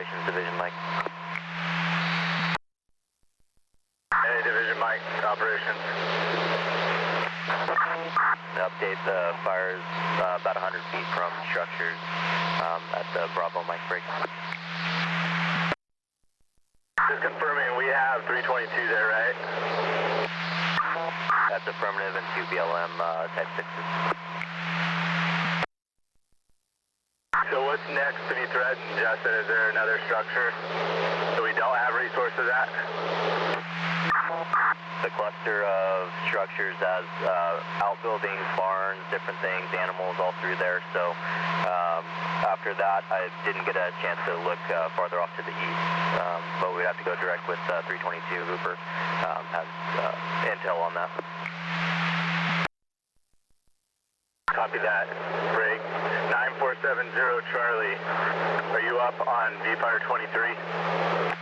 Operations Division Mike. Hey, Division Mike, Operations. Update, the fire is about 100 feet from structures at the Bravo Mike break. Just confirming, we have 322 there, right? That's affirmative and 2 BLM Type 6s. So what's next to be threatened, Justin? Is there another structure that we don't have resources at? The cluster of structures has outbuildings, barns, different things, animals all through there. So after that, I didn't get a chance to look farther off to the east, but we have to go direct with 322. Hooper has intel on that. Copy that. Break 9470 Charlie. Are you up on V-Fire 23?